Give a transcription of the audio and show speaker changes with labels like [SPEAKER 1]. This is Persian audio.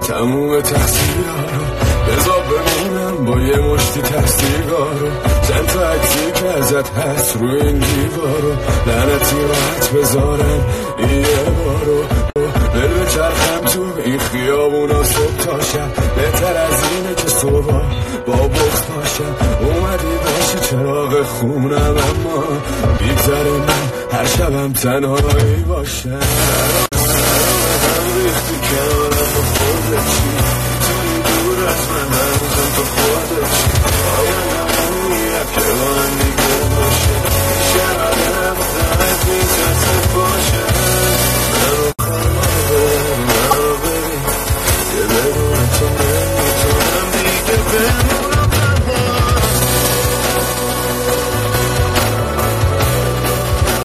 [SPEAKER 1] تموم تحصیل‌ها رو بذار بمونم با یه مشتی تحصیل‌ها چند تا عکسی که ازت هست روی این دیوارو لعنتی راحت بذارم این یه بارو دل بچرخم تو این خیابونا صبح تا شب بهتر از اینه که صبح با بخت باشم اومدی باشی چراغ خونم اما بیگذره من هر شبم تنهایی باشم ریختی کنارم با خودت چی توی دور از من